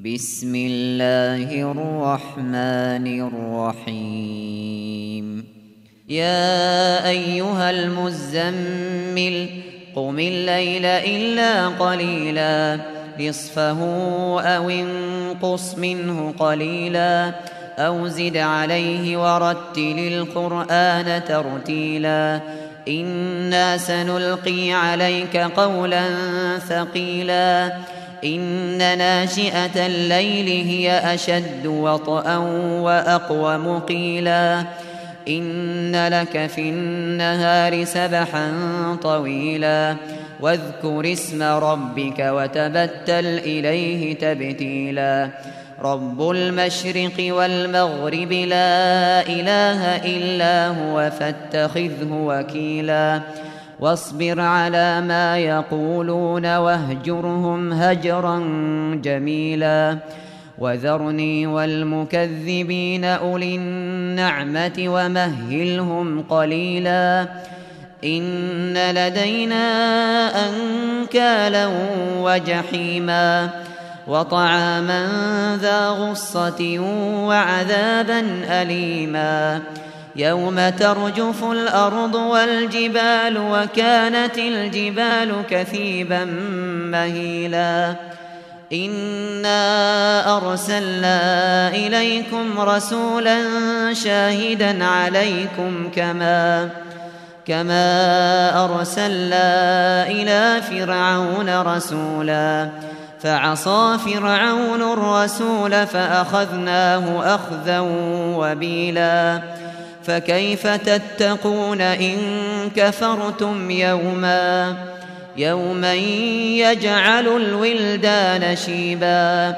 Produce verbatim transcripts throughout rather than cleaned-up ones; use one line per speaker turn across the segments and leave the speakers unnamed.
بسم الله الرحمن الرحيم يا أيها المزمل قم الليل إلا قليلا نصفه أو انقص منه قليلا أو زد عليه ورتل القرآن ترتيلا إنا سنلقي عليك قولا ثقيلا إن ناشئة الليل هي أشد وطئا وأقوم قيلا إن لك في النهار سبحا طويلا واذكر اسم ربك وتبتل إليه تبتيلا رب المشرق والمغرب لا إله إلا هو فاتخذه وكيلا واصبر على ما يقولون واهجرهم هجرا جميلا وذرني والمكذبين أولي النعمة ومهلهم قليلا إن لدينا أنكالا وجحيما وطعاما ذا غصة وعذابا أليما يوم ترجف الأرض والجبال وكانت الجبال كثيبا مهيلا إنا أرسلنا إليكم رسولا شاهدا عليكم كما كما أرسلنا إلى فرعون رسولا فعصى فرعون الرسول فأخذناه أخذا وبيلا فكيف تتقون إن كفرتم يوما يوما يجعل الولدان شيبا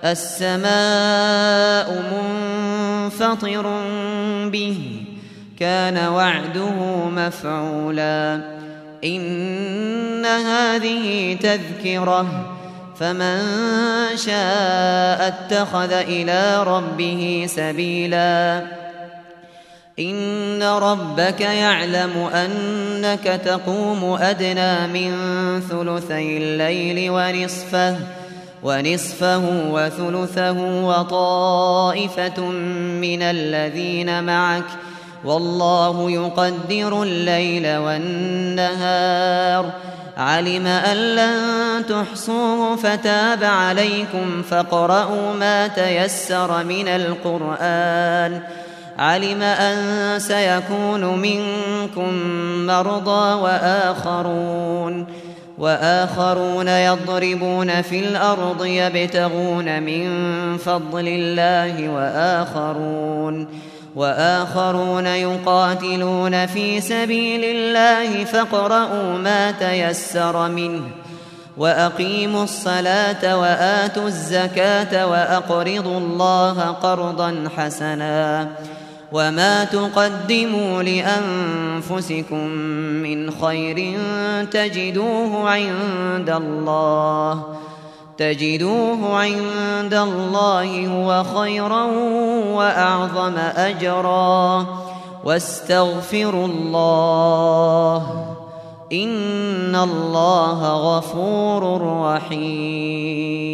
السماء منفطر به كان وعده مفعولا إن هذه تذكرة فمن شاء اتخذ إلى ربه سبيلا إن ربك يعلم أنك تقوم أدنى من ثلثي الليل ونصفه ونصفه وثلثه وطائفة من الذين معك والله يقدر الليل والنهار علم أن لن تحصوه فتاب عليكم فاقرؤوا ما تيسر من القرآن علم أن سيكون منكم مرضى وآخرون وآخرون يضربون في الأرض يبتغون من فضل الله وآخرون وآخرون يقاتلون في سبيل الله فاقرؤوا ما تيسر منه وأقيموا الصلاة وآتوا الزكاة وأقرضوا الله قرضا حسنا وما تقدموا لأنفسكم من خير تجدوه عند الله تجدوه عند الله هو خيرا وأعظم أجرا واستغفروا الله إن الله غفور رحيم